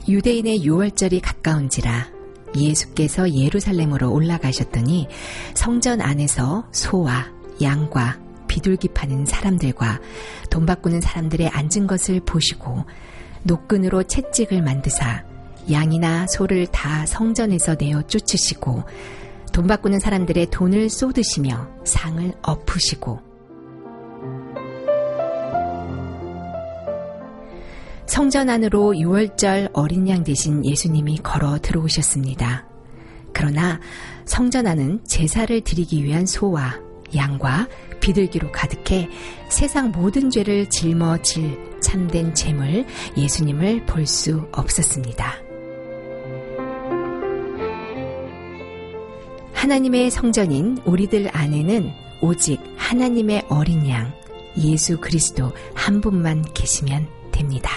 유대인의 유월절이 가까운지라 예수께서 예루살렘으로 올라가셨더니 성전 안에서 소와 양과 비둘기 파는 사람들과 돈 바꾸는 사람들의 앉은 것을 보시고 노끈으로 채찍을 만드사 양이나 소를 다 성전에서 내어 쫓으시고 돈 바꾸는 사람들의 돈을 쏟으시며 상을 엎으시고 성전 안으로 유월절 어린 양 대신 예수님이 걸어 들어오셨습니다. 그러나 성전 안은 제사를 드리기 위한 소와 양과 비둘기로 가득해 세상 모든 죄를 짊어질 참된 제물 예수님을 볼 수 없었습니다. 하나님의 성전인 우리들 안에는 오직 하나님의 어린 양 예수 그리스도 한 분만 계시면 됩니다.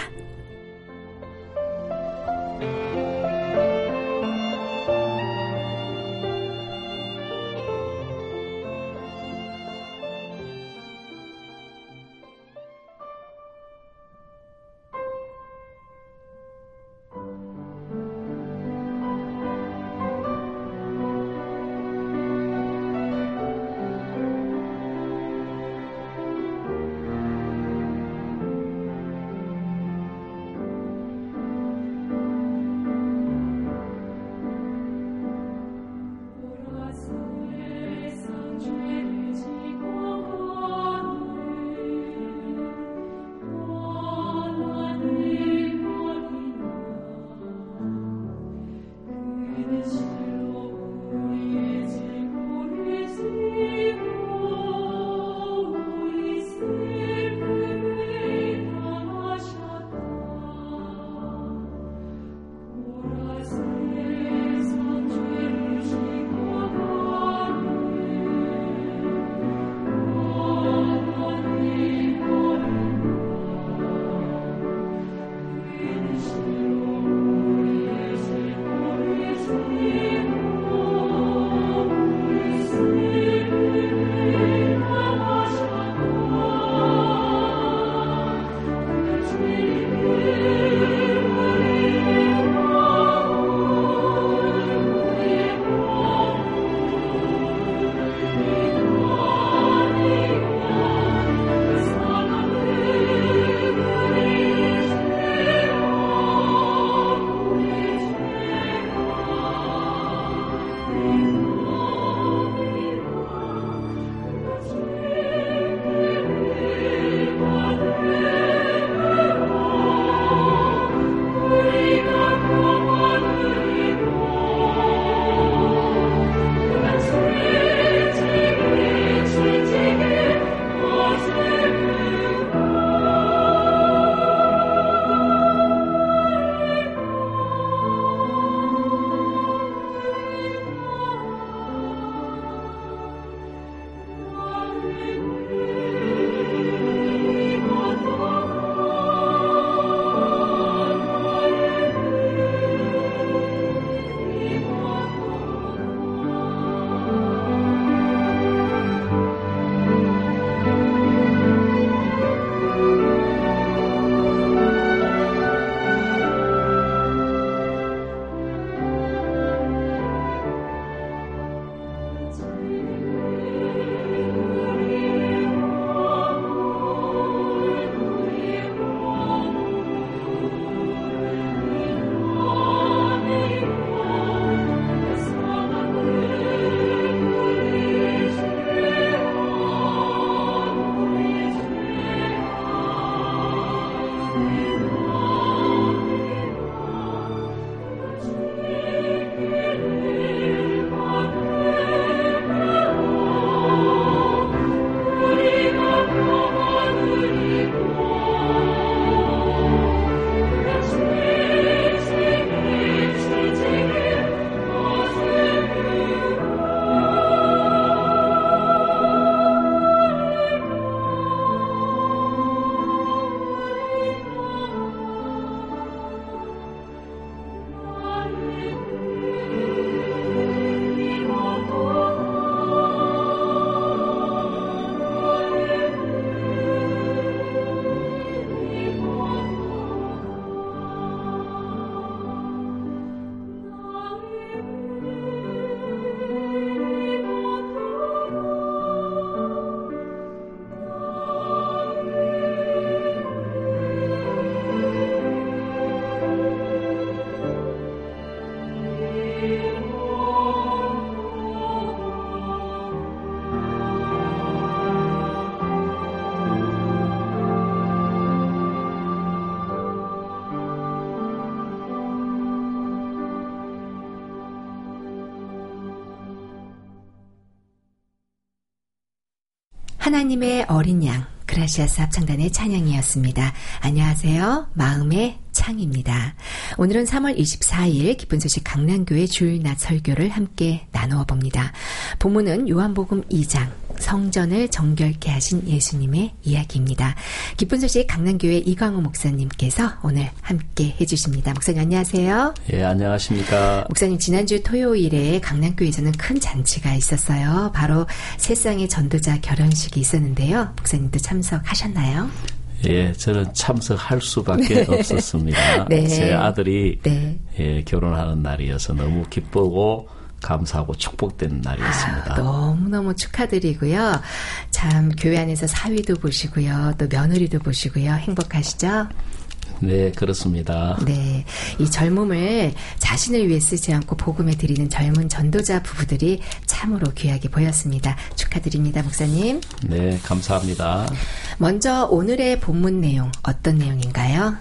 하나님의 어린 양, 그라시아스 합창단의 찬양이었습니다. 안녕하세요. 마음의 창입니다. 오늘은 3월 24일 기쁜 소식 강남교회 주일낮 설교를 함께 나누어 봅니다. 본문은 요한복음 2장, 성전을 정결케 하신 예수님의 이야기입니다. 기쁜 소식 강남교회 이광호 목사님께서 오늘 함께 해주십니다. 목사님 안녕하세요. 예, 안녕하십니까. 목사님 지난주 토요일에 강남교회에서는 큰 잔치가 있었어요. 바로 새쌍의 전도자 결혼식이 있었는데요. 목사님도 참석하셨나요? 예, 저는 참석할 수밖에 없었습니다. 네. 제 아들이 네. 예, 결혼하는 날이어서 너무 기쁘고 감사하고 축복된 날이었습니다. 너무너무 축하드리고요. 참 교회 안에서 사위도 보시고요. 또 며느리도 보시고요. 행복하시죠? 네, 그렇습니다. 네, 이 젊음을 자신을 위해 쓰지 않고 복음에 드리는 젊은 전도자 부부들이 참으로 귀하게 보였습니다. 축하드립니다, 목사님. 네, 감사합니다. 먼저 오늘의 본문 내용 어떤 내용인가요?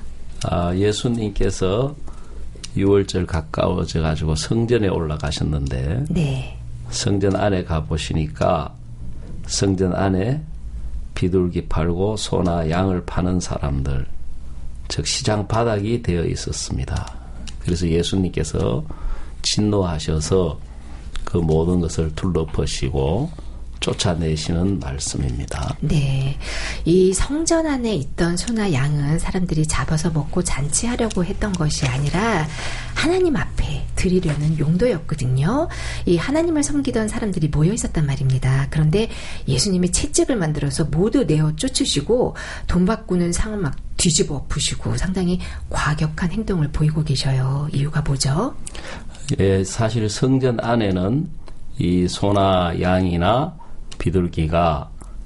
예수님께서 6월절 가까워져 가지고 성전에 올라가셨는데 네. 성전 안에 가보시니까 성전 안에 비둘기 팔고 소나 양을 파는 사람들, 즉 시장 바닥이 되어 있었습니다. 그래서 예수님께서 진노하셔서 그 모든 것을 둘러퍼시고 쫓아내시는 말씀입니다. 네, 이 성전 안에 있던 소나 양은 사람들이 잡아서 먹고 잔치하려고 했던 것이 아니라 하나님 앞에 드리려는 용도였거든요. 이 하나님을 섬기던 사람들이 모여 있었단 말입니다. 그런데 예수님이 채찍을 만들어서 모두 내어 쫓으시고 돈 바꾸는 상을 막 뒤집어 엎으시고 상당히 과격한 행동을 보이고 계셔요. 이유가 뭐죠? 예, 사실 성전 안에는 이 소나 양이나 비둘기가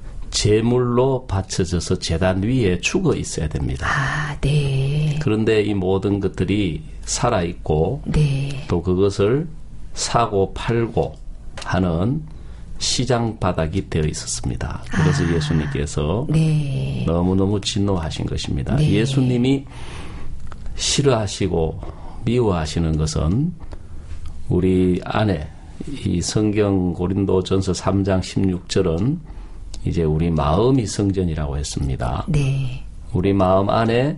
제물로 바쳐져서 제단 위에 죽어 있어야 됩니다. 아, 네. 그런데 이 모든 것들이 살아있고 네. 또 그것을 사고 팔고 하는 시장 바닥이 되어 있었습니다. 그래서 예수님께서 네. 너무너무 진노하신 것입니다. 네. 예수님이 싫어하시고 미워하시는 것은 우리 안에 이 성경 고린도전서 3장 16절은 이제 우리 마음이 성전이라고 했습니다. 네. 우리 마음 안에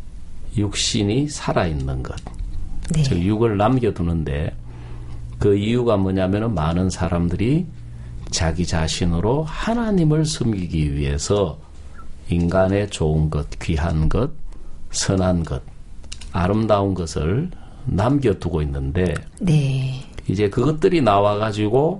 육신이 살아있는 것, 네. 즉 육을 남겨두는데 그 이유가 뭐냐면은 많은 사람들이 자기 자신으로 하나님을 섬기기 위해서 인간의 좋은 것, 귀한 것, 선한 것, 아름다운 것을 남겨두고 있는데 네. 이제 그것들이 나와가지고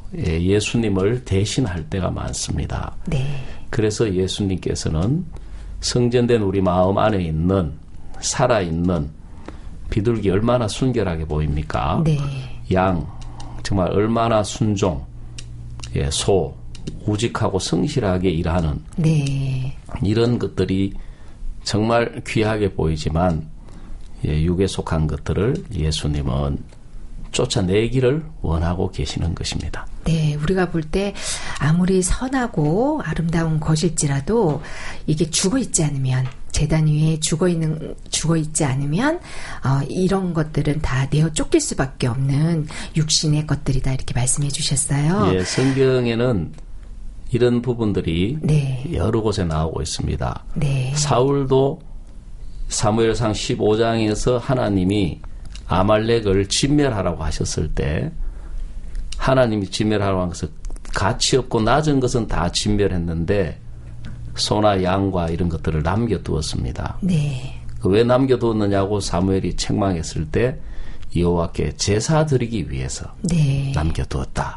예수님을 대신할 때가 많습니다. 네. 그래서 예수님께서는 성전된 우리 마음 안에 있는 살아있는 비둘기 얼마나 순결하게 보입니까? 네. 양 정말 얼마나 순종, 소 우직하고 성실하게 일하는 네. 이런 것들이 정말 귀하게 보이지만 육에 속한 것들을 예수님은 쫓아내기를 원하고 계시는 것입니다. 네, 우리가 볼 때 아무리 선하고 아름다운 것일지라도 이게 죽어 있지 않으면 제단 위에 죽어 있지 않으면 이런 것들은 다 내어 쫓길 수밖에 없는 육신의 것들이다 이렇게 말씀해 주셨어요. 예, 성경에는 이런 부분들이 네. 여러 곳에 나오고 있습니다. 네. 사울도 사무엘상 15장에서 하나님이 아말렉을 진멸하라고 하셨을 때 하나님이 진멸하라고 해서 가치 없고 낮은 것은 다 진멸했는데 소나 양과 이런 것들을 남겨두었습니다. 네. 왜 남겨두었느냐고 사무엘이 책망했을 때 여호와께 제사 드리기 위해서 네. 남겨두었다.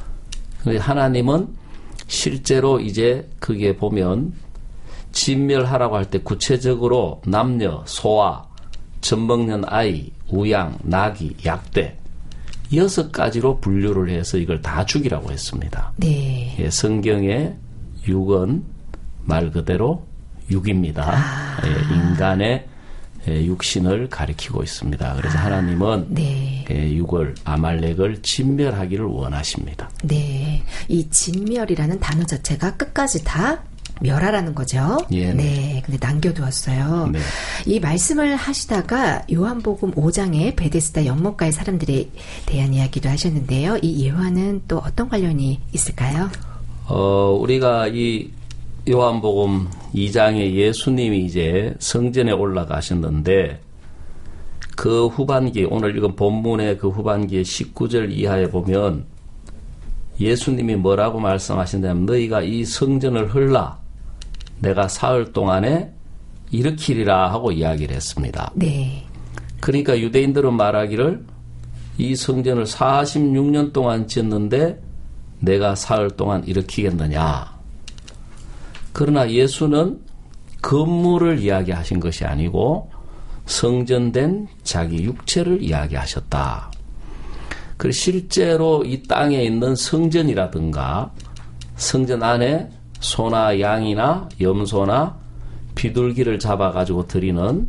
하나님은 실제로 이제 그게 보면 진멸하라고 할 때 구체적으로 남녀, 소아, 젖먹는 아이, 우양, 나귀, 약대 6가지로 분류를 해서 이걸 다 죽이라고 했습니다. 네. 예, 성경의 육은 말 그대로 육입니다. 예, 인간의 육신을 가리키고 있습니다. 그래서 하나님은 네. 육을 아말렉을 진멸하기를 원하십니다. 네. 이 진멸이라는 단어 자체가 끝까지 다 멸하라는 거죠. 예, 네. 근데 남겨두었어요. 네. 이 말씀을 하시다가 요한복음 5장에 베데스다 연못가의 사람들에 대한 이야기도 하셨는데요. 이 예화는 또 어떤 관련이 있을까요? 우리가 이 요한복음 2장에 예수님이 이제 성전에 올라가셨는데 그 후반기, 오늘 읽은 본문의 그 후반기의 19절 이하에 보면 예수님이 뭐라고 말씀하신다면 너희가 이 성전을 헐라 내가 사흘 동안에 일으키리라 하고 이야기를 했습니다. 네. 그러니까 유대인들은 말하기를 이 성전을 46년 동안 짓는데 내가 사흘 동안 일으키겠느냐. 그러나 예수는 건물을 이야기하신 것이 아니고 성전된 자기 육체를 이야기하셨다. 그리고 실제로 이 땅에 있는 성전이라든가 성전 안에 소나 양이나 염소나 비둘기를 잡아가지고 드리는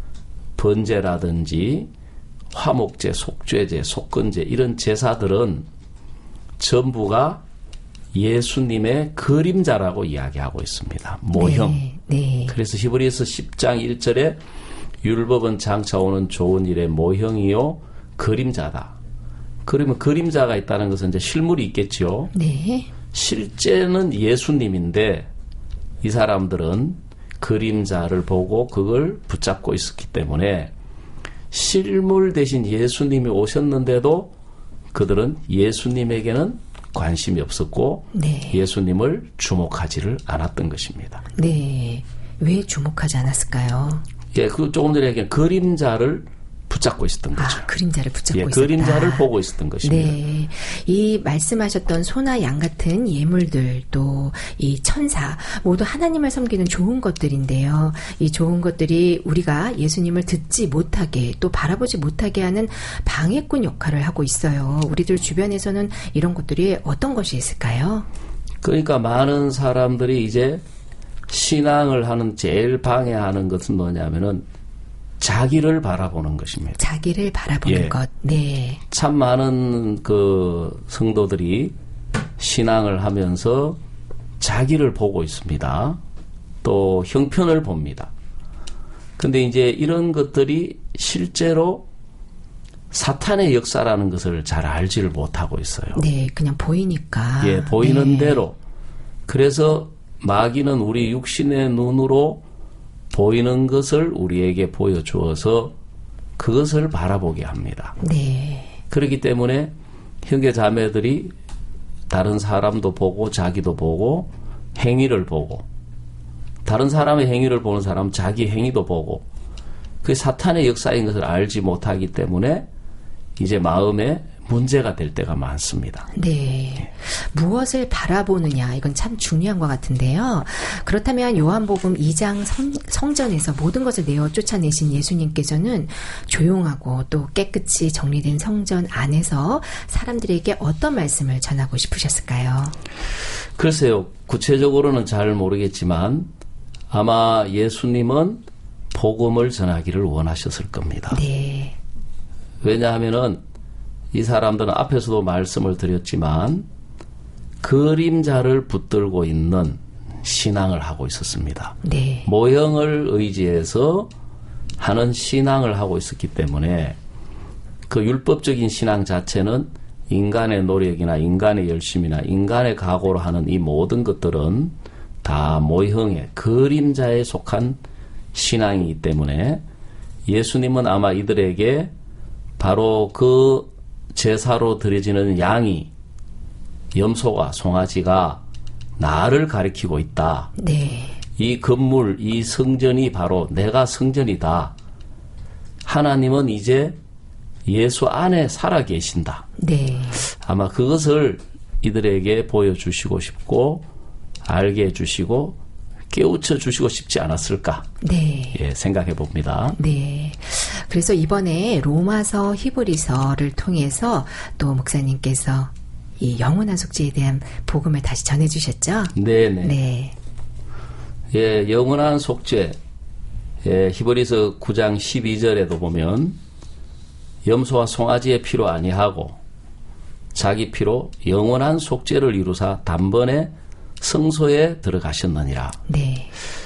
번제라든지 화목제, 속죄제, 속건제 이런 제사들은 전부가 예수님의 그림자라고 이야기하고 있습니다. 모형. 네, 네. 그래서 히브리서 10장 1절에 율법은 장차 오는 좋은 일의 모형이요 그림자다. 그러면 그림자가 있다는 것은 이제 실물이 있겠죠. 네. 실제는 예수님인데 이 사람들은 그림자를 보고 그걸 붙잡고 있었기 때문에 실물 대신 예수님이 오셨는데도 그들은 예수님에게는 관심이 없었고 네. 예수님을 주목하지를 않았던 것입니다. 네. 왜 주목하지 않았을까요? 예, 그 조금 전에 얘기한 그림자를 붙잡고 있었던 거죠. 그림자를 붙잡고 있었다. 그림자를 보고 있었던 것입니다. 네. 이 말씀하셨던 소나 양 같은 예물들 또 이 천사 모두 하나님을 섬기는 좋은 것들인데요. 이 좋은 것들이 우리가 예수님을 듣지 못하게 또 바라보지 못하게 하는 방해꾼 역할을 하고 있어요. 우리들 주변에서는 이런 것들이 어떤 것이 있을까요? 그러니까 많은 사람들이 이제 신앙을 하는 제일 방해하는 것은 뭐냐면은 자기를 바라보는 것입니다. 자기를 바라보는 것. 네. 참 많은 그 성도들이 신앙을 하면서 자기를 보고 있습니다. 또 형편을 봅니다. 근데 이제 이런 것들이 실제로 사탄의 역사라는 것을 잘 알지를 못하고 있어요. 네, 그냥 보이니까. 예, 보이는 대로. 그래서 마귀는 우리 육신의 눈으로 보이는 것을 우리에게 보여주어서 그것을 바라보게 합니다. 네. 그렇기 때문에 형제 자매들이 다른 사람도 보고 자기도 보고 행위를 보고 다른 사람의 행위를 보는 사람은 자기 행위도 보고 그게 사탄의 역사인 것을 알지 못하기 때문에 이제 마음에 문제가 될 때가 많습니다. 네. 무엇을 바라보느냐 이건 참 중요한 것 같은데요. 그렇다면 요한복음 2장 성전에서 모든 것을 내어 쫓아내신 예수님께서는 조용하고 또 깨끗이 정리된 성전 안에서 사람들에게 어떤 말씀을 전하고 싶으셨을까요? 글쎄요. 구체적으로는 잘 모르겠지만 아마 예수님은 복음을 전하기를 원하셨을 겁니다. 네. 왜냐하면은 이 사람들은 앞에서도 말씀을 드렸지만 그림자를 붙들고 있는 신앙을 하고 있었습니다. 네. 모형을 의지해서 하는 신앙을 하고 있었기 때문에 그 율법적인 신앙 자체는 인간의 노력이나 인간의 열심이나 인간의 각오로 하는 이 모든 것들은 다 모형의 그림자에 속한 신앙이기 때문에 예수님은 아마 이들에게 바로 그 제사로 드려지는 양이 염소가 송아지가 나를 가리키고 있다. 네. 이 건물, 이 성전이 바로 내가 성전이다. 하나님은 이제 예수 안에 살아 계신다. 네. 아마 그것을 이들에게 보여주시고 싶고 알게 해주시고 깨우쳐 주시고 싶지 않았을까? 네. 예, 생각해 봅니다. 네. 그래서 이번에 로마서, 히브리서를 통해서 또 목사님께서 이 영원한 속죄에 대한 복음을 다시 전해주셨죠? 네네. 네. 예, 영원한 속죄. 예, 히브리서 9장 12절에도 보면 염소와 송아지의 피로 아니하고 자기 피로 영원한 속죄를 이루사 단번에 성소에 들어가셨느니라. 네.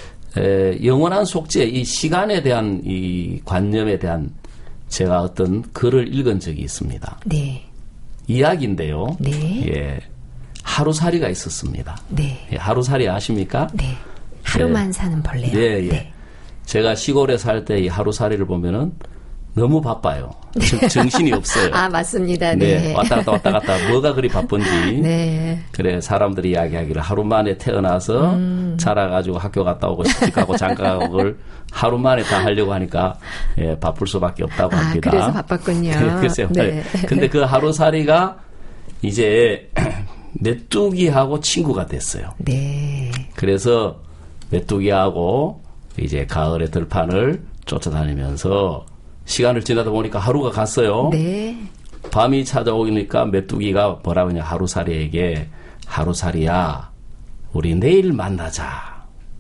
영원한 속죄, 이 시간에 대한 이 관념에 대한 제가 어떤 글을 읽은 적이 있습니다. 네. 이야기인데요. 네. 예. 하루살이가 있었습니다. 네. 예, 하루살이 아십니까? 네. 하루만 사는 벌레요. 예, 예. 네. 제가 시골에 살 때 이 하루살이를 보면은 너무 바빠요. 정신이 없어요. 아, 맞습니다. 네. 왔다 갔다 뭐가 그리 바쁜지. 네. 그래, 사람들이 이야기하기를 하루 만에 태어나서 자라가지고 학교 갔다 오고 시집 가고 장가 가고 그걸 하루 만에 다 하려고 하니까 예, 바쁠 수밖에 없다고 합니다. 그래서 바빴군요. 글쎄요. 네. 근데 그 하루살이가 이제 메뚜기하고 친구가 됐어요. 네. 그래서 메뚜기하고 이제 가을의 들판을 쫓아다니면서 시간을 지나다 보니까 하루가 갔어요. 네. 밤이 찾아오니까 메뚜기가 뭐라고 하냐, 하루살이에게, 하루살이야, 우리 내일 만나자.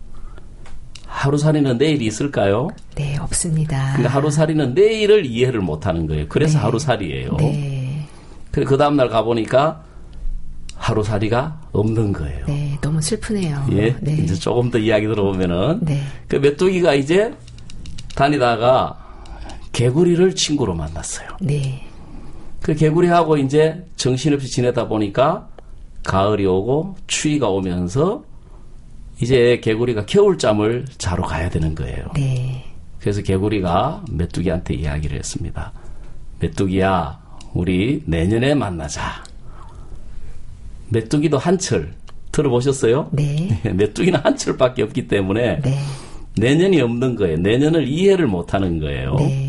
하루살이는 내일이 있을까요? 네, 없습니다. 근데 하루살이는 내일을 이해를 못하는 거예요. 그래서 네. 하루살이에요. 네. 그래, 그 다음날 가보니까 하루살이가 없는 거예요. 네, 너무 슬프네요. 예, 네. 이제 조금 더 이야기 들어보면은, 네. 그 메뚜기가 이제 다니다가 개구리를 친구로 만났어요. 네. 그 개구리하고 이제 정신없이 지내다 보니까 가을이 오고 추위가 오면서 이제 개구리가 겨울잠을 자러 가야 되는 거예요. 네. 그래서 개구리가 메뚜기한테 이야기를 했습니다. 메뚜기야, 우리 내년에 만나자. 메뚜기도 한철 들어보셨어요? 네. 메뚜기는 한철밖에 없기 때문에 네. 내년이 없는 거예요. 내년을 이해를 못하는 거예요. 네.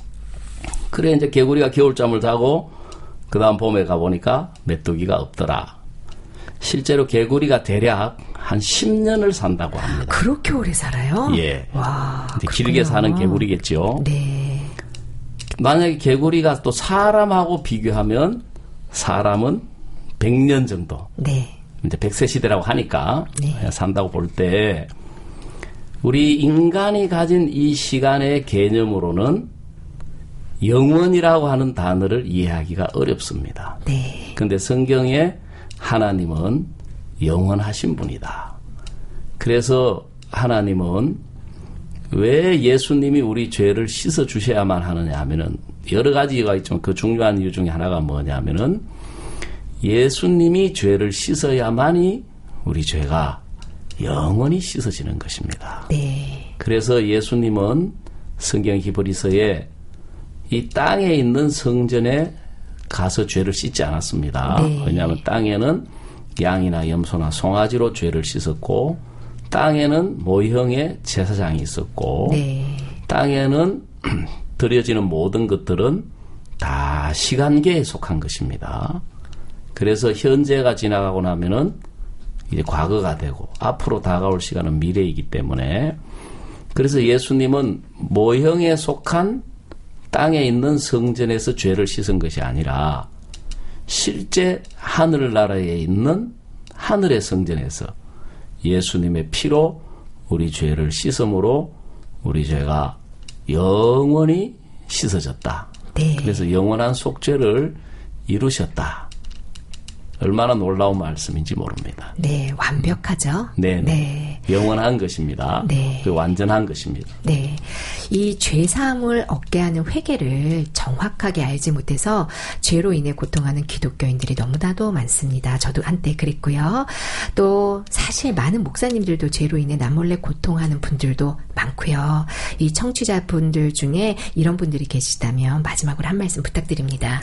그래 이제 개구리가 겨울잠을 자고 그 다음 봄에 가보니까 메뚜기가 없더라. 실제로 개구리가 대략 한 10년을 산다고 합니다. 그렇게 오래 살아요? 예. 와. 이제 길게 사는 개구리겠죠. 네. 만약에 개구리가 또 사람하고 비교하면 사람은 100년 정도. 네. 이제 100세 시대라고 하니까 네. 산다고 볼 때 우리 인간이 가진 이 시간의 개념으로는 영원이라고 하는 단어를 이해하기가 어렵습니다. 네. 그런데 성경에 하나님은 영원하신 분이다. 그래서 하나님은 왜 예수님이 우리 죄를 씻어 주셔야만 하느냐 하면은 여러 가지가 있지만 그 중요한 이유 중에 하나가 뭐냐면은 예수님이 죄를 씻어야만이 우리 죄가 영원히 씻어지는 것입니다. 네. 그래서 예수님은 성경 히브리서에 이 땅에 있는 성전에 가서 죄를 씻지 않았습니다. 네. 왜냐하면 땅에는 양이나 염소나 송아지로 죄를 씻었고 땅에는 모형의 제사장이 있었고 네. 땅에는 드려지는 모든 것들은 다 시간계에 속한 것입니다. 그래서 현재가 지나가고 나면은 이제 과거가 되고 앞으로 다가올 시간은 미래이기 때문에 그래서 예수님은 모형에 속한 땅에 있는 성전에서 죄를 씻은 것이 아니라 실제 하늘나라에 있는 하늘의 성전에서 예수님의 피로 우리 죄를 씻음으로 우리 죄가 영원히 씻어졌다. 네. 그래서 영원한 속죄를 이루셨다. 얼마나 놀라운 말씀인지 모릅니다. 네, 완벽하죠? 네. 네. 영원한 것입니다. 네. 그 완전한 것입니다. 네. 이 죄사함을 얻게 하는 회개를 정확하게 알지 못해서 죄로 인해 고통하는 기독교인들이 너무나도 많습니다. 저도 한때 그랬고요. 또 사실 많은 목사님들도 죄로 인해 남몰래 고통하는 분들도 많고요. 이 청취자분들 중에 이런 분들이 계시다면 마지막으로 한 말씀 부탁드립니다.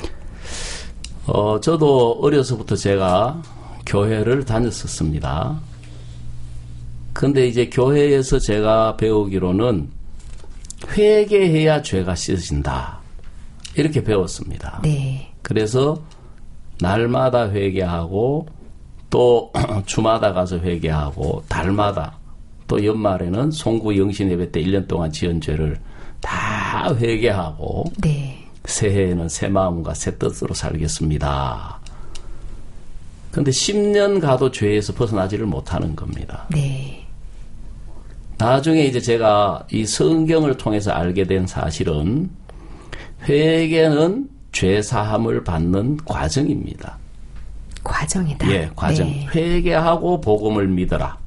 저도 어려서부터 제가 교회를 다녔었습니다. 근데 이제 교회에서 제가 배우기로는 회개해야 죄가 씻어진다. 이렇게 배웠습니다. 네. 그래서 날마다 회개하고 또 주마다 가서 회개하고 달마다 또 연말에는 송구 영신 예배 때 1년 동안 지은 죄를 다 회개하고 네. 새해에는 새 마음과 새 뜻으로 살겠습니다. 그런데 10년 가도 죄에서 벗어나지를 못하는 겁니다. 네. 나중에 이제 제가 이 성경을 통해서 알게 된 사실은 회개는 죄 사함을 받는 과정입니다. 과정이다. 예, 과정. 네. 회개하고 복음을 믿어라.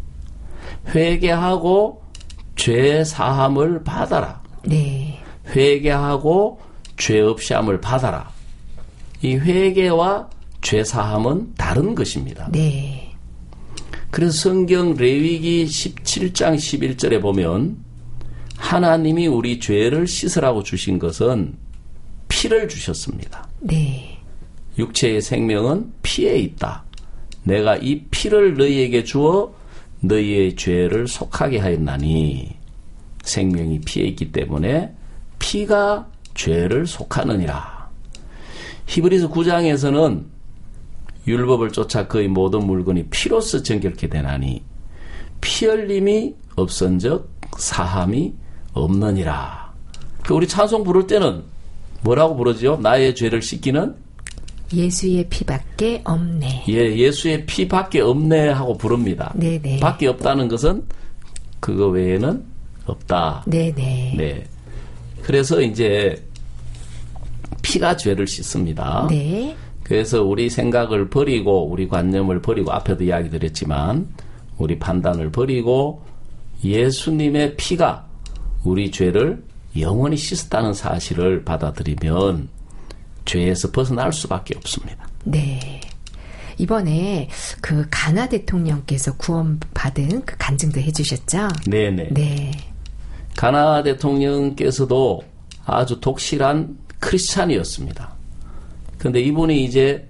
회개하고 죄 사함을 받아라. 네. 회개하고 죄 없이함을 받아라. 이 회개와 죄 사함은 다른 것입니다. 네. 그래서 성경 레위기 17장 11절에 보면 하나님이 우리 죄를 씻으라고 주신 것은 피를 주셨습니다. 네. 육체의 생명은 피에 있다. 내가 이 피를 너희에게 주어 너희의 죄를 속하게 하였나니 생명이 피에 있기 때문에 피가 죄를 속하느니라. 히브리서 9장에서는 율법을 쫓아 그의 모든 물건이 피로써 정결케 되나니 피 흘림이 없은즉 사함이 없느니라. 우리 찬송 부를 때는 뭐라고 부르죠? 나의 죄를 씻기는 예수의 피밖에 없네. 예, 예수의 피밖에 없네 하고 부릅니다. 네네. 밖에 없다는 것은 그거 외에는 없다. 네네. 네. 그래서 이제 피가 죄를 씻습니다. 네. 그래서 우리 생각을 버리고 우리 관념을 버리고 앞에도 이야기 드렸지만 우리 판단을 버리고 예수님의 피가 우리 죄를 영원히 씻었다는 사실을 받아들이면 죄에서 벗어날 수밖에 없습니다. 네. 이번에 그 가나 대통령께서 구원받은 그 간증도 해주셨죠? 네네. 네. 가나 대통령께서도 아주 독실한 크리스찬이었습니다. 근데 이분이 이제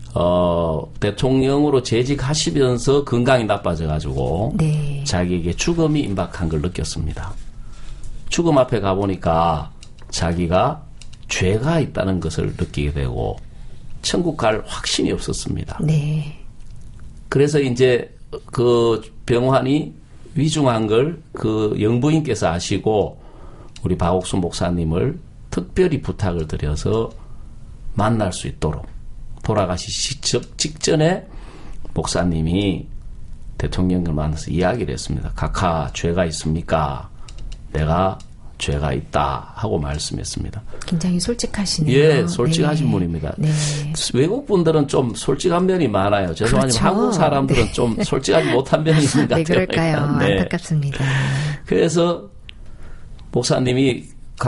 대통령으로 재직하시면서 건강이 나빠져가지고 네. 자기에게 죽음이 임박한 걸 느꼈습니다. 죽음 앞에 가보니까 자기가 죄가 있다는 것을 느끼게 되고 천국 갈 확신이 없었습니다. 네. 그래서 이제 그 병환이 위중한 걸 그 영부인께서 아시고 우리 박옥수 목사님을 특별히 부탁을 드려서 만날 수 있도록 돌아가시기 직전에 목사님이 대통령을 만나서 이야기를 했습니다. 각하 죄가 있습니까? 내가 죄가 있다 하고 말씀했습니다. 굉장히 솔직하시네요. 예, 솔직하신 네. 분입니다. 네. 외국 분들은 좀 솔직한 면이 많아요. 죄송하지만 그렇죠. 한국 사람들은 네. 좀 솔직하지 못한 면이 있는 것 같아요. 네, 그럴까요? 네. 안타깝습니다. 그래서 목사님이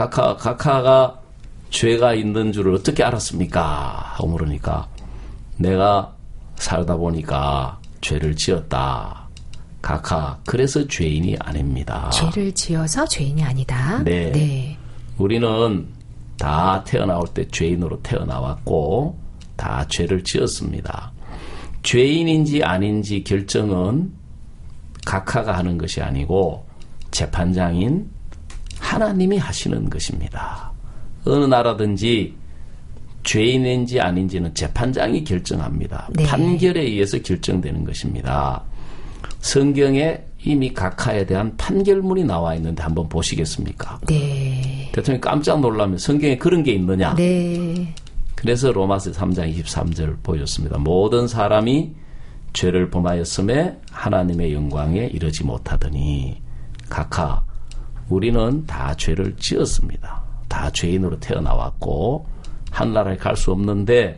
각하가 죄가 있는 줄을 어떻게 알았습니까? 하고 물으니까 내가 살다 보니까 죄를 지었다. 각하, 그래서 죄인이 아닙니다. 죄를 지어서 죄인이 아니다. 네. 네. 우리는 다 태어나올 때 죄인으로 태어나왔고 다 죄를 지었습니다. 죄인인지 아닌지 결정은 각하가 하는 것이 아니고 재판장인 하나님이 하시는 것입니다. 어느 나라든지 죄인인지 아닌지는 재판장이 결정합니다. 네. 판결에 의해서 결정되는 것입니다. 성경에 이미 각하에 대한 판결문이 나와 있는데 한번 보시겠습니까? 네. 대통령이 깜짝 놀라면 성경에 그런 게 있느냐? 네. 그래서 로마서 3장 23절 보여줬습니다. 모든 사람이 죄를 범하였음에 하나님의 영광에 이르지 못하더니 각하, 우리는 다 죄를 지었습니다. 다 죄인으로 태어나왔고 하늘나라에 갈 수 없는데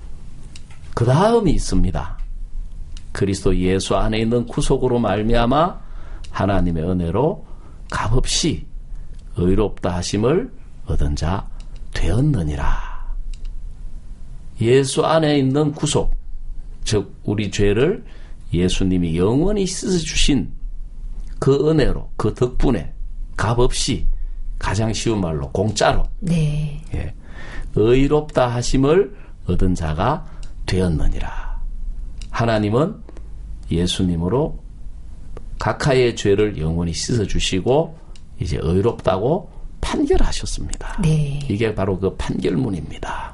그 다음이 있습니다. 그리스도 예수 안에 있는 구속으로 말미암아 하나님의 은혜로 값없이 의롭다 하심을 얻은 자 되었느니라. 예수 안에 있는 구속, 즉 우리 죄를 예수님이 영원히 씻어주신 그 은혜로, 그 덕분에 값없이, 가장 쉬운 말로 공짜로, 네. 예, 의롭다 하심을 얻은 자가 되었느니라. 하나님은 예수님으로 각하의 죄를 영원히 씻어주시고 이제 의롭다고 판결하셨습니다. 네. 이게 바로 그 판결문입니다.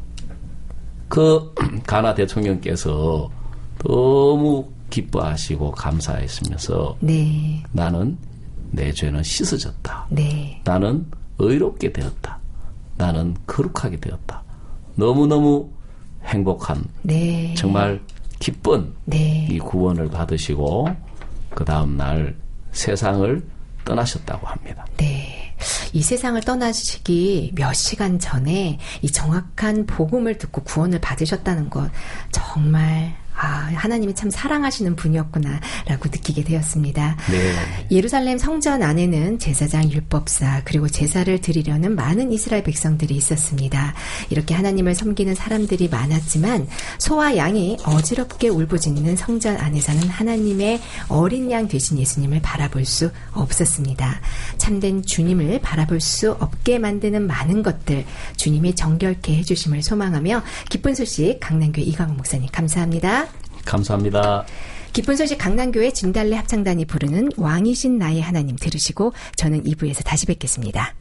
그 가나 대통령께서 너무 기뻐하시고 감사했으면서 네. 나는 내 죄는 씻어졌다. 네. 나는 의롭게 되었다. 나는 거룩하게 되었다. 너무너무 행복한, 네. 정말 기쁜 네. 이 구원을 받으시고 그 다음 날 세상을 떠나셨다고 합니다. 네. 이 세상을 떠나시기 몇 시간 전에 이 정확한 복음을 듣고 구원을 받으셨다는 것 정말 하나님이 참 사랑하시는 분이었구나라고 느끼게 되었습니다. 네. 예루살렘 성전 안에는 제사장, 율법사, 그리고 제사를 드리려는 많은 이스라엘 백성들이 있었습니다. 이렇게 하나님을 섬기는 사람들이 많았지만 소와 양이 어지럽게 울부짖는 성전 안에서는 하나님의 어린 양 되신 예수님을 바라볼 수 없었습니다. 참된 주님을 바라볼 수 없게 만드는 많은 것들, 주님이 정결케 해주심을 소망하며 기쁜 소식 강남교회 이광호 목사님 감사합니다. 감사합니다. 기쁜 소식 강남교회 진달래 합창단이 부르는 왕이신 나의 하나님 들으시고 저는 2부에서 다시 뵙겠습니다.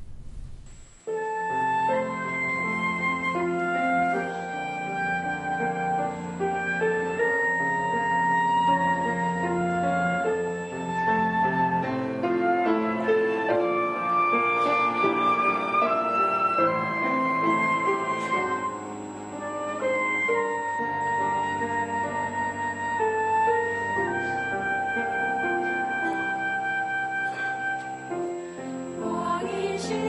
왕이신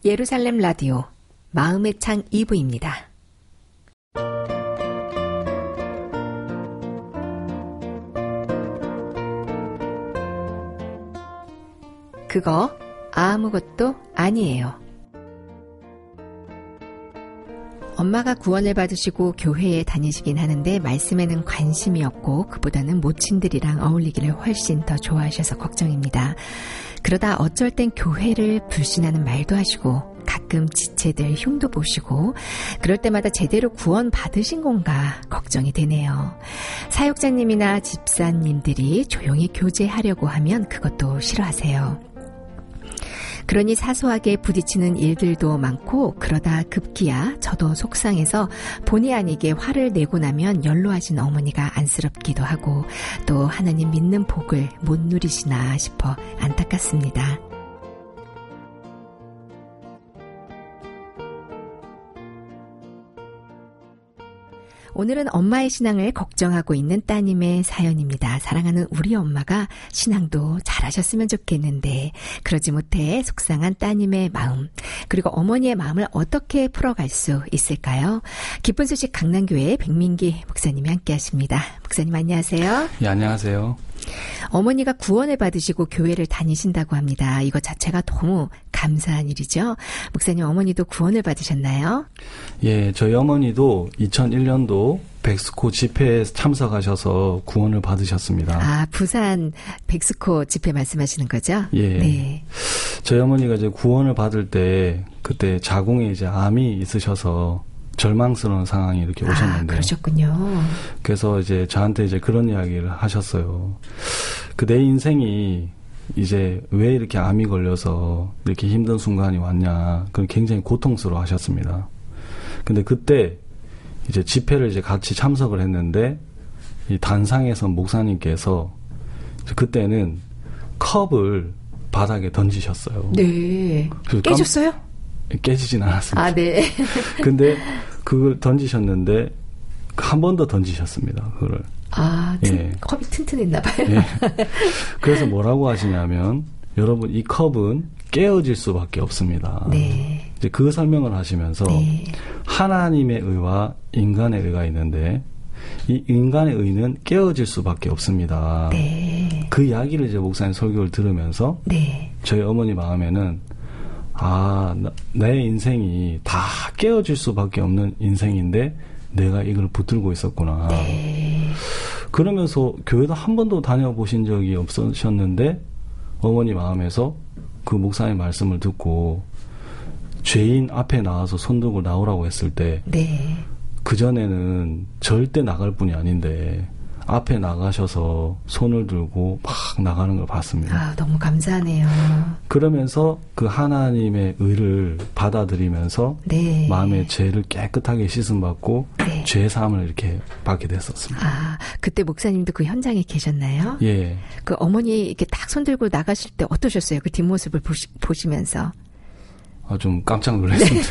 예루살렘 라디오 마음의 창 2부입니다. 그거 아무것도 아니에요. 엄마가 구원을 받으시고 교회에 다니시긴 하는데 말씀에는 관심이 없고 그보다는 모친들이랑 어울리기를 훨씬 더 좋아하셔서 걱정입니다. 그러다 어쩔 땐 교회를 불신하는 말도 하시고 가끔 지체들 흉도 보시고 그럴 때마다 제대로 구원 받으신 건가 걱정이 되네요. 사역자님이나 집사님들이 조용히 교제하려고 하면 그것도 싫어하세요. 그러니 사소하게 부딪히는 일들도 많고 그러다 급기야 저도 속상해서 본의 아니게 화를 내고 나면 연로하신 어머니가 안쓰럽기도 하고 또 하나님 믿는 복을 못 누리시나 싶어 안타깝습니다. 오늘은 엄마의 신앙을 걱정하고 있는 따님의 사연입니다. 사랑하는 우리 엄마가 신앙도 잘하셨으면 좋겠는데 그러지 못해 속상한 따님의 마음 그리고 어머니의 마음을 어떻게 풀어갈 수 있을까요? 기쁜 소식 강남교회 백민기 목사님이 함께하십니다. 목사님 안녕하세요. 예, 안녕하세요. 어머니가 구원을 받으시고 교회를 다니신다고 합니다. 이거 자체가 너무 감사한 일이죠. 목사님 어머니도 구원을 받으셨나요? 예, 저희 어머니도 2001년도 백스코 집회에 참석하셔서 구원을 받으셨습니다. 아, 부산 백스코 집회 말씀하시는 거죠? 예. 네. 저희 어머니가 이제 구원을 받을 때 그때 자궁에 이제 암이 있으셔서 절망스러운 상황이 이렇게 오셨는데요. 그러셨군요. 그래서 이제 저한테 이제 그런 이야기를 하셨어요. 그 내 인생이 이제 왜 이렇게 암이 걸려서 이렇게 힘든 순간이 왔냐. 그걸 굉장히 고통스러워 하셨습니다. 근데 그때 이제 집회를 이제 같이 참석을 했는데 이 단상에서 목사님께서 그때는 컵을 바닥에 던지셨어요. 네. 깨졌어요? 깨지진 않았습니다. 아, 네. 근데 그걸 던지셨는데 한 번 더 던지셨습니다. 그거를. 아, 예. 컵이 튼튼했나 봐요. 예. 그래서 뭐라고 하시냐면 여러분 이 컵은 깨어질 수밖에 없습니다. 네. 이제 그 설명을 하시면서 네. 하나님의 의와 인간의 의가 있는데 이 인간의 의는 깨어질 수밖에 없습니다. 네. 그 이야기를 이제 목사님 설교를 들으면서 네. 저희 어머니 마음에는 아, 내 인생이 다 깨어질 수밖에 없는 인생인데 내가 이걸 붙들고 있었구나. 네. 그러면서 교회도 한 번도 다녀보신 적이 없으셨는데 어머니 마음에서 그 목사님 말씀을 듣고 죄인 앞에 나와서 손 들고 나오라고 했을 때 네. 그전에는 절대 나갈 분이 아닌데 앞에 나가셔서 손을 들고 막 나가는 걸 봤습니다. 아, 너무 감사하네요. 그러면서 그 하나님의 의를 받아들이면서 네. 마음의 죄를 깨끗하게 씻음받고 네. 죄 사함을 이렇게 받게 됐었습니다. 아, 그때 목사님도 그 현장에 계셨나요? 예. 그 어머니 이렇게 딱 손들고 나가실 때 어떠셨어요? 그 뒷모습을 보시면서. 아, 좀 깜짝 놀랐습니다.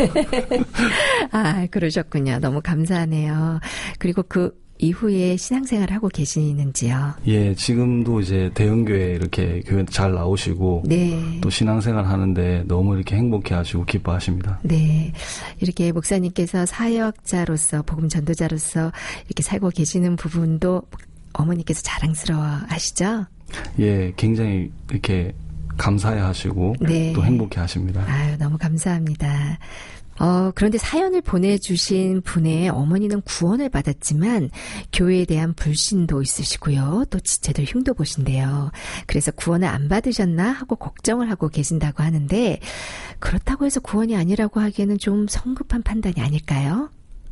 아, 그러셨군요. 너무 감사하네요. 그리고 그 이후에 신앙생활 하고 계시는지요? 예, 지금도 이제 대형교회 이렇게 교회 잘 나오시고 네. 또 신앙생활 하는데 너무 이렇게 행복해 하시고 기뻐하십니다. 네. 이렇게 목사님께서 사역자로서 복음 전도자로서 이렇게 살고 계시는 부분도 어머니께서 자랑스러워 하시죠? 예, 굉장히 이렇게 감사해 하시고 네. 또 행복해 하십니다. 아유, 너무 감사합니다. 그런데 사연을 보내주신 분의 어머니는 구원을 받았지만 교회에 대한 불신도 있으시고요. 또 지체들 흉도 보신대요. 그래서 구원을 안 받으셨나 하고 걱정을 하고 계신다고 하는데 그렇다고 해서 구원이 아니라고 하기에는 좀 성급한 판단이 아닐까요?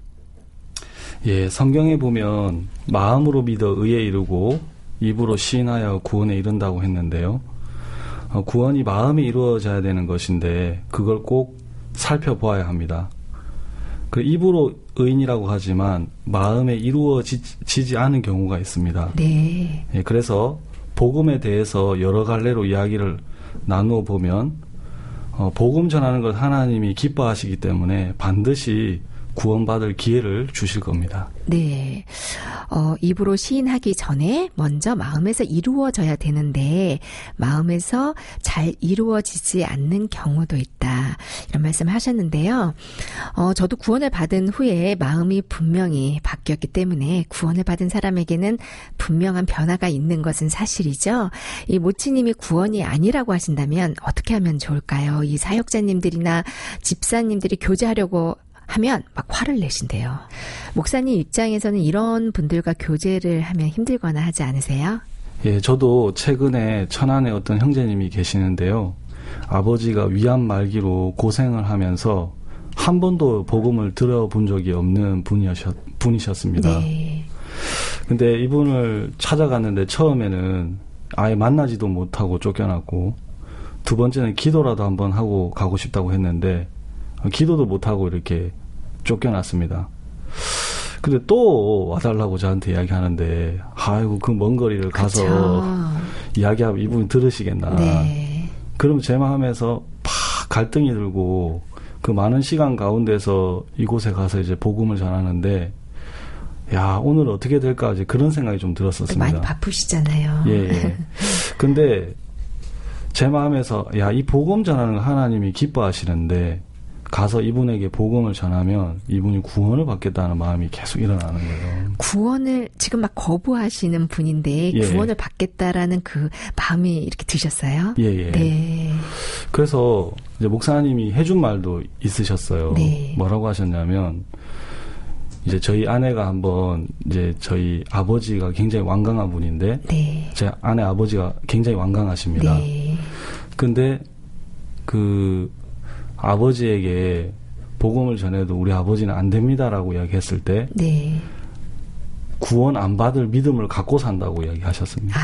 예, 성경에 보면 마음으로 믿어 의에 이르고 입으로 시인하여 구원에 이른다고 했는데요. 구원이 마음에 이루어져야 되는 것인데 그걸 꼭 살펴보아야 합니다. 그 입으로 의인이라고 하지만 마음에 이루어지지 않은 경우가 있습니다. 네. 예, 그래서 복음에 대해서 여러 갈래로 이야기를 나누어 보면 복음 전하는 걸 하나님이 기뻐하시기 때문에 반드시 구원받을 기회를 주실 겁니다. 네. 입으로 시인하기 전에 먼저 마음에서 이루어져야 되는데 마음에서 잘 이루어지지 않는 경우도 있다. 이런 말씀을 하셨는데요. 저도 구원을 받은 후에 마음이 분명히 바뀌었기 때문에 구원을 받은 사람에게는 분명한 변화가 있는 것은 사실이죠. 이 모치님이 구원이 아니라고 하신다면 어떻게 하면 좋을까요? 이 사역자님들이나 집사님들이 교제하려고 하면 막 화를 내신대요. 목사님 입장에서는 이런 분들과 교제를 하면 힘들거나 하지 않으세요? 예, 저도 최근에 천안에 어떤 형제님이 계시는데요. 아버지가 위암 말기로 고생을 하면서 한 번도 복음을 들어본 적이 없는 분이셨습니다. 네. 근데 이분을 찾아갔는데 처음에는 아예 만나지도 못하고 쫓겨났고, 두 번째는 기도라도 한번 하고 가고 싶다고 했는데 기도도 못하고 이렇게 쫓겨났습니다. 근데 또 와달라고 저한테 이야기하는데, 아이고, 그 먼 거리를 가서 그쵸. 이야기하면 이분이 들으시겠나. 네. 그럼 제 마음에서 팍 갈등이 들고, 그 많은 시간 가운데서 이곳에 가서 이제 복음을 전하는데, 야, 오늘 어떻게 될까, 이제 그런 생각이 좀 들었었습니다. 많이 바쁘시잖아요. 예. 근데 제 마음에서, 야, 이 복음 전하는 거 하나님이 기뻐하시는데, 가서 이분에게 복음을 전하면 이분이 구원을 받겠다는 마음이 계속 일어나는 거예요. 구원을 지금 막 거부하시는 분인데 예. 구원을 받겠다라는 그 마음이 이렇게 드셨어요? 예. 네. 그래서 이제 목사님이 해준 말도 있으셨어요. 네. 뭐라고 하셨냐면, 이제 저희 아내가 한번 이제 저희 아버지가 굉장히 완강한 분인데, 네. 제 아내 아버지가 굉장히 완강하십니다. 네. 근데 그 아버지에게 복음을 전해도 우리 아버지는 안 됩니다라고 이야기했을 때, 네. 구원 안 받을 믿음을 갖고 산다고 이야기하셨습니다.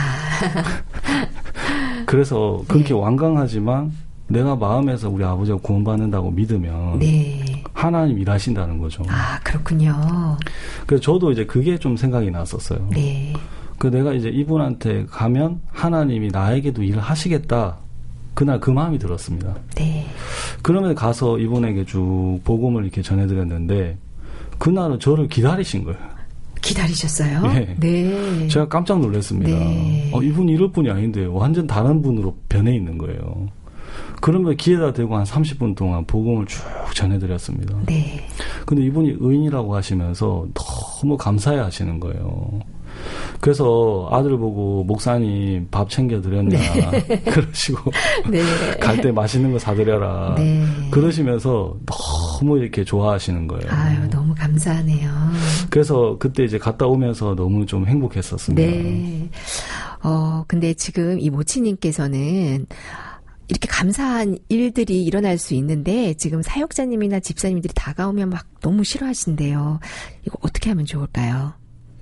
그래서 그렇게 완강하지만 내가 마음에서 우리 아버지가 구원받는다고 믿으면 네. 하나님 일하신다는 거죠. 그렇군요. 그래서 저도 이제 그게 좀 생각이 났었어요. 네. 그 내가 이제 이분한테 가면 하나님이 나에게도 일을 하시겠다. 그날 그 마음이 들었습니다. 네. 그러면 가서 이분에게 쭉 복음을 이렇게 전해드렸는데, 그날은 저를 기다리신 거예요. 기다리셨어요? 예. 네. 제가 깜짝 놀랐습니다. 네. 이분이 이럴 분이 아닌데 완전 다른 분으로 변해 있는 거예요. 그러면 기회다 대고 한 30분 동안 복음을 쭉 전해드렸습니다. 네. 근데 이분이 의인이라고 하시면서 너무 감사해 하시는 거예요. 그래서 아들 보고 목사님 밥 챙겨드렸냐 그러시고 네. 갈 때 맛있는 거 사드려라 네. 그러시면서 너무 이렇게 좋아하시는 거예요. 아유, 너무 감사하네요. 그래서 그때 이제 갔다 오면서 너무 좀 행복했었습니다. 네. 근데 지금 이 모치님께서는 이렇게 감사한 일들이 일어날 수 있는데 지금 사역자님이나 집사님들이 다가오면 막 너무 싫어하신대요. 이거 어떻게 하면 좋을까요?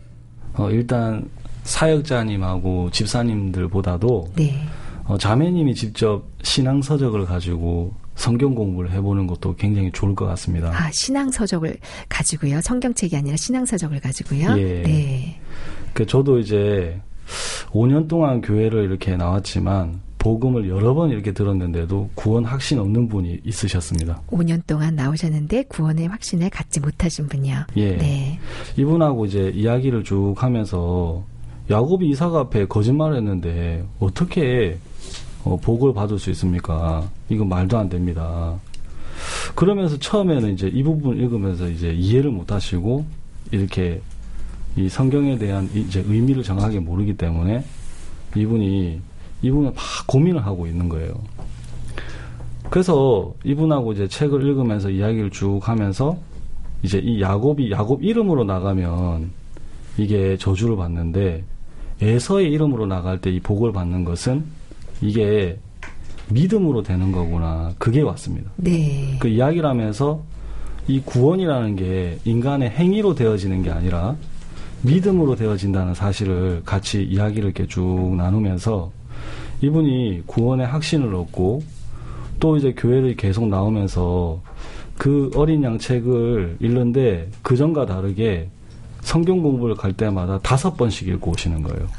일단 사역자님하고 집사님들보다도 네. 자매님이 직접 신앙서적을 가지고 성경 공부를 해보는 것도 굉장히 좋을 것 같습니다. 신앙서적을 가지고요. 성경책이 아니라 신앙서적을 가지고요. 예. 네. 저도 이제 5년 동안 교회를 이렇게 나왔지만 복음을 여러 번 이렇게 들었는데도 구원 확신 없는 분이 있으셨습니다. 5년 동안 나오셨는데 구원의 확신을 갖지 못하신 분이요. 예. 네. 이분하고 이제 이야기를 쭉 하면서 야곱이 이삭 앞에 거짓말을 했는데 어떻게 복을 받을 수 있습니까? 이건 말도 안 됩니다. 그러면서 처음에는 이제 이 부분 읽으면서 이제 이해를 못 하시고 이렇게 이 성경에 대한 이제 의미를 정확하게 모르기 때문에 이분을 막 고민을 하고 있는 거예요. 그래서 이분하고 이제 책을 읽으면서 이야기를 쭉 하면서 이제 이 야곱 이름으로 나가면 이게 저주를 받는데 에서의 이름으로 나갈 때 이 복을 받는 것은 이게 믿음으로 되는 거구나. 그게 왔습니다. 네. 그 이야기를 하면서 이 구원이라는 게 인간의 행위로 되어지는 게 아니라 믿음으로 되어진다는 사실을 같이 이야기를 이렇게 쭉 나누면서 이분이 구원의 확신을 얻고 또 이제 교회를 계속 나오면서 그 어린 양 책을 읽는데 그전과 다르게 성경 공부를 갈 때마다 5번씩 읽고 오시는 거예요.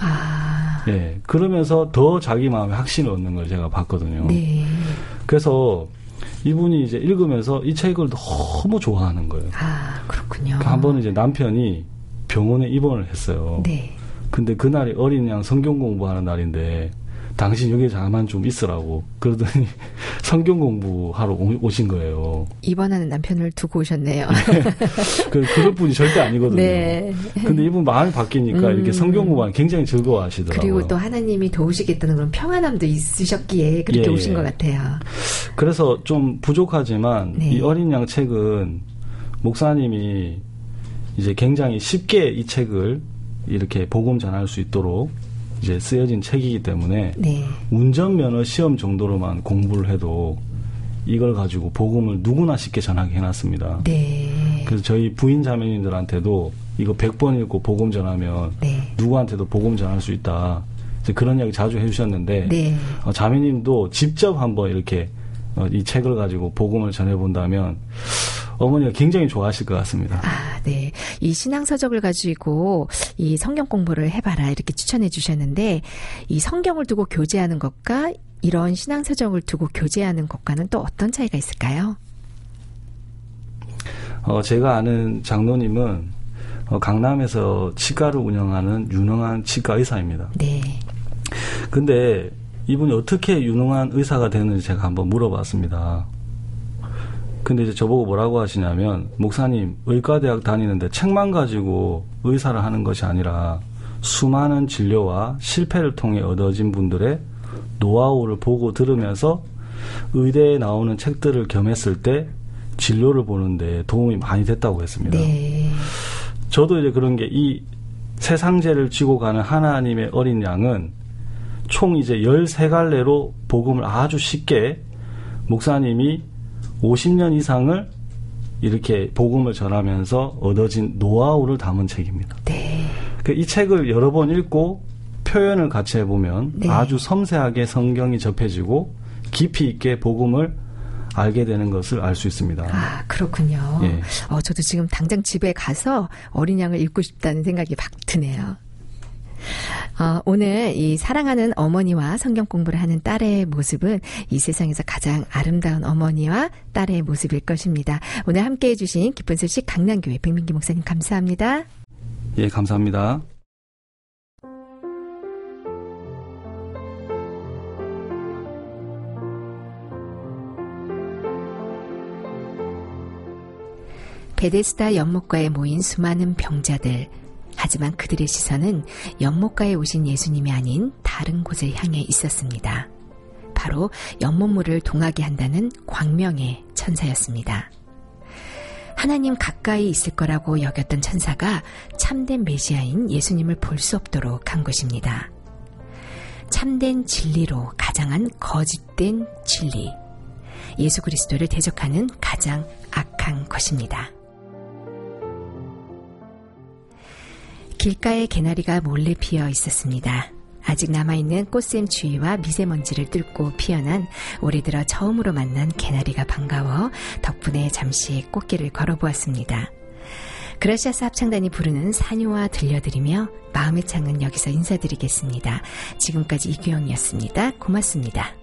예. 그러면서 더 자기 마음에 확신을 얻는 걸 제가 봤거든요. 네. 그래서 이분이 이제 읽으면서 이 책을 너무 좋아하는 거예요. 아, 그렇군요. 한 번은 이제 남편이 병원에 입원을 했어요. 네. 근데 그날이 어린 양 성경 공부하는 날인데 당신 여기 잠깐 좀 있으라고 그러더니 성경 공부하러 오신 거예요. 입원하는 남편을 두고 오셨네요. 그럴 분이 절대 아니거든요. 네. 근데 이분 마음이 바뀌니까 이렇게 성경 공부하는 굉장히 즐거워하시더라고요. 그리고 또 하나님이 도우시겠다는 그런 평안함도 있으셨기에 그렇게 오신 것 같아요. 그래서 좀 부족하지만 네. 이 어린 양 책은 목사님이 이제 굉장히 쉽게 이 책을 이렇게 복음 전할 수 있도록 이제 쓰여진 책이기 때문에 네. 운전면허 시험 정도로만 공부를 해도 이걸 가지고 복음을 누구나 쉽게 전하게 해놨습니다. 네. 그래서 저희 부인 자매님들한테도 이거 100번 읽고 복음 전하면 네. 누구한테도 복음 전할 수 있다. 이제 그런 이야기 자주 해주셨는데 네. 자매님도 직접 한번 이렇게 이 책을 가지고 복음을 전해본다면 어머니가 굉장히 좋아하실 것 같습니다. 아, 네. 이 신앙서적을 가지고 이 성경 공부를 해봐라 이렇게 추천해 주셨는데 이 성경을 두고 교제하는 것과 이런 신앙서적을 두고 교제하는 것과는 또 어떤 차이가 있을까요? 제가 아는 장로님은 강남에서 치과를 운영하는 유능한 치과 의사입니다. 네. 근데 이분이 어떻게 유능한 의사가 되는지 제가 한번 물어봤습니다. 근데 이제 저보고 뭐라고 하시냐면, 목사님, 의과대학 다니는데 책만 가지고 의사를 하는 것이 아니라 수많은 진료와 실패를 통해 얻어진 분들의 노하우를 보고 들으면서 의대에 나오는 책들을 겸했을 때 진료를 보는데 도움이 많이 됐다고 했습니다. 네. 저도 이제 그런 게 이 세상죄를 지고 가는 하나님의 어린 양은 총 이제 13갈래로 복음을 아주 쉽게 목사님이 50년 이상을 이렇게 복음을 전하면서 얻어진 노하우를 담은 책입니다. 네. 이 책을 여러 번 읽고 표현을 같이 해보면 네. 아주 섬세하게 성경이 접해지고 깊이 있게 복음을 알게 되는 것을 알 수 있습니다. 아, 그렇군요. 예. 저도 지금 당장 집에 가서 어린 양을 읽고 싶다는 생각이 막 드네요. 오늘 이 사랑하는 어머니와 성경 공부를 하는 딸의 모습은 이 세상에서 가장 아름다운 어머니와 딸의 모습일 것입니다. 오늘 함께해 주신 기쁜 소식 강남교회 백민기 목사님 감사합니다. 예, 감사합니다. 베데스다 연못가에 모인 수많은 병자들. 하지만 그들의 시선은 연못가에 오신 예수님이 아닌 다른 곳을 향해 있었습니다. 바로 연못물을 동하게 한다는 광명의 천사였습니다. 하나님 가까이 있을 거라고 여겼던 천사가 참된 메시아인 예수님을 볼 수 없도록 한 것입니다. 참된 진리로 가장한 거짓된 진리. 예수 그리스도를 대적하는 가장 악한 것입니다. 길가에 개나리가 몰래 피어 있었습니다. 아직 남아있는 꽃샘 추위와 미세먼지를 뚫고 피어난 올해 들어 처음으로 만난 개나리가 반가워 덕분에 잠시 꽃길을 걸어보았습니다. 그라시아스 합창단이 부르는 산유와 들려드리며 마음의 창은 여기서 인사드리겠습니다. 지금까지 이규영이었습니다. 고맙습니다.